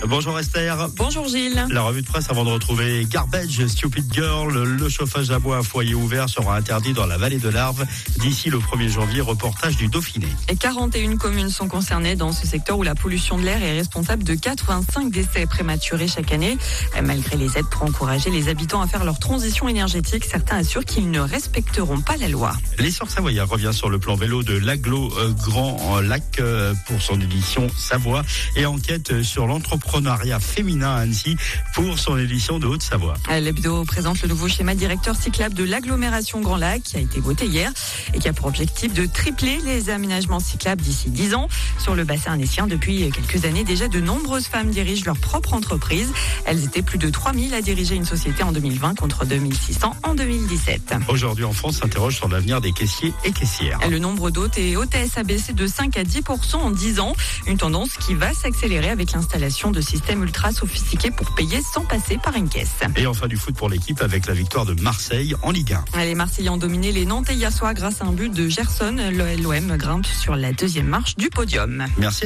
Bonjour Esther. Bonjour Gilles. La revue de presse avant de retrouver Garbage, Stupid Girl. Le chauffage à bois à foyer ouvert sera interdit dans la vallée de l'Arve d'ici le 1er janvier. Reportage du Dauphiné. Et 41 communes sont concernées dans ce secteur où la pollution de l'air est responsable de 85 décès prématurés chaque année. Malgré les aides pour encourager les habitants à faire leur transition énergétique, certains assurent qu'ils ne respecteront pas la loi. L'Essor Savoyard revient sur le plan vélo de l'Aglo Grand Lac pour son édition Savoie et enquête sur l'entrepreneuriat féminin à Annecy pour son édition de Haute-Savoie. L'hebdo présente le nouveau schéma directeur cyclable de l'agglomération Grand Lac qui a été voté hier et qui a pour objectif de tripler les aménagements cyclables d'ici 10 ans. Sur le bassin annécien, depuis quelques années déjà, de nombreuses femmes dirigent leur propre entreprise. Elles étaient plus de 3000 à diriger une société en 2020 contre 2600 en 2017. Aujourd'hui en France s'interroge sur l'avenir des caissiers et caissières. Le nombre d'hôtes et hôtesses a baissé de 5 à 10% en 10 ans. Une tendance qui va s'accélérer avec l'installation de systèmes ultra sophistiqués pour payer sans passer par une caisse. Et enfin du foot pour l'équipe avec la victoire de Marseille en Ligue 1. Les Marseillais ont dominé les Nantais hier soir grâce à un but de Gerson. L'OM grimpe sur la deuxième marche du podium. Merci.